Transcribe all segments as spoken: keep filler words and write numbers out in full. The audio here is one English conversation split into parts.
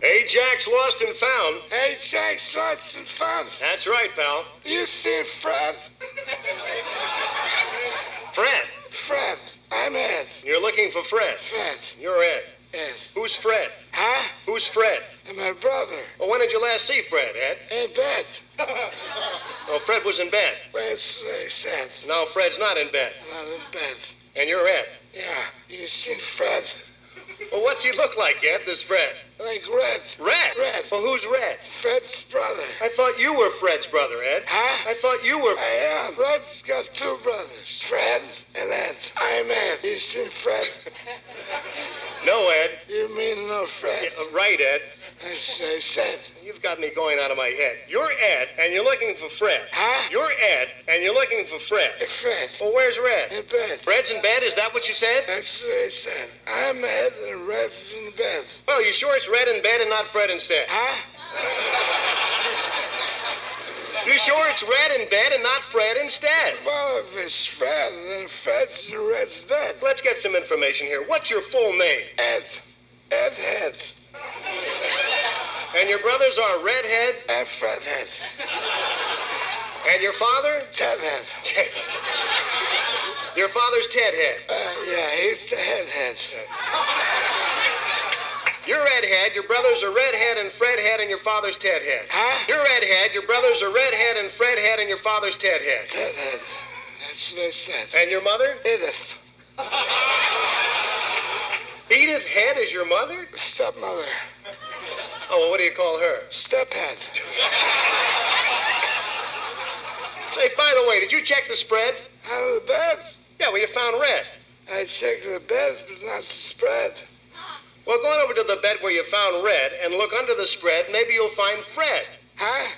Ajax lost and found. Ajax lost and found. That's right, pal. You see Fred? Fred. Fred. I'm Ed. You're looking for Fred. Fred. You're Ed. Ed. Who's Fred? Huh? Who's Fred? And my brother. Well, when did you last see Fred, Ed? In bed. Oh, Fred was in bed. That's what they said. No, Fred's not in bed. Not in bed. And you're Ed. Yeah. You seen Fred? Well, what's he look like, Ed, this Fred? Like Red. Red? Red. Well, who's Red? Fred's brother. I thought you were Fred's brother, Ed. Huh? I thought you were... I am. Red's got two brothers. Fred and Ed. I'm Ed. You seen Fred? No, Ed. You mean no Fred? Yeah, right, Ed. That's what I said. You've got me going out of my head. You're Ed, and you're looking for Fred. Huh? You're Ed, and you're looking for Fred. Hey, Fred. Well, where's Red? In bed. Fred's in bed? Is that what you said? That's what I said. I'm Ed and Red's in bed. Well, you sure it's Red in bed and not Fred instead? Huh? You sure it's Red in bed and not Fred instead? Well, if it's Fred, then Fred's in Red's bed. Let's get some information here. What's your full name? Ed. Ed Head. And your brothers are Redhead? And Fred Head. And your father? Ted Head. Ted. Your father's Ted Head. Uh, yeah, he's the head head. You're Redhead, your brothers are Redhead and Fredhead, and your father's Ted Head. Huh? You're Redhead, your brothers are Redhead and Fredhead, and your father's Ted Head. Ted Head. That's what I said. And your mother? Edith. Edith Head is your mother? Stepmother. Oh, well, what do you call her? Stephead. Say, by the way, did you check the spread? Out of the bed? Yeah, well, you found Red. I checked the bed, but not the spread. Well, go on over to the bed where you found Red and look under the spread. Maybe you'll find Fred. Huh?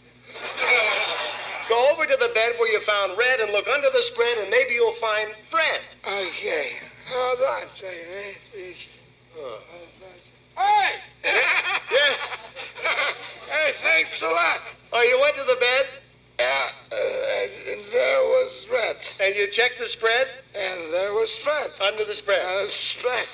Go over to the bed where you found Red and look under the spread, and maybe you'll find Fred. Okay. Hold on a second, eh? Please. Huh. Hey! Yes. Hey, thanks a lot. Oh, you went to the bed? Yeah, uh, and there was Red. And you checked the spread? And there was Fred. Under the spread. Uh, spread.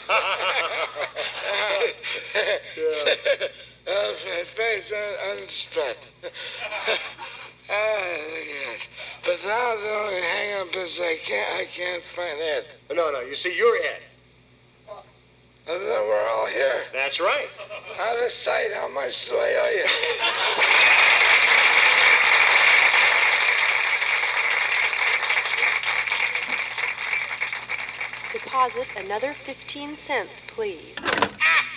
Yeah. Uh, face on, on the spread. Ah, look at that. But now the only hang up is I can't, I can't find Ed. No, no, you see, you're Ed. And then we're all here. That's right. Out of sight, how much do I owe you? Deposit another fifteen cents, please. Ah!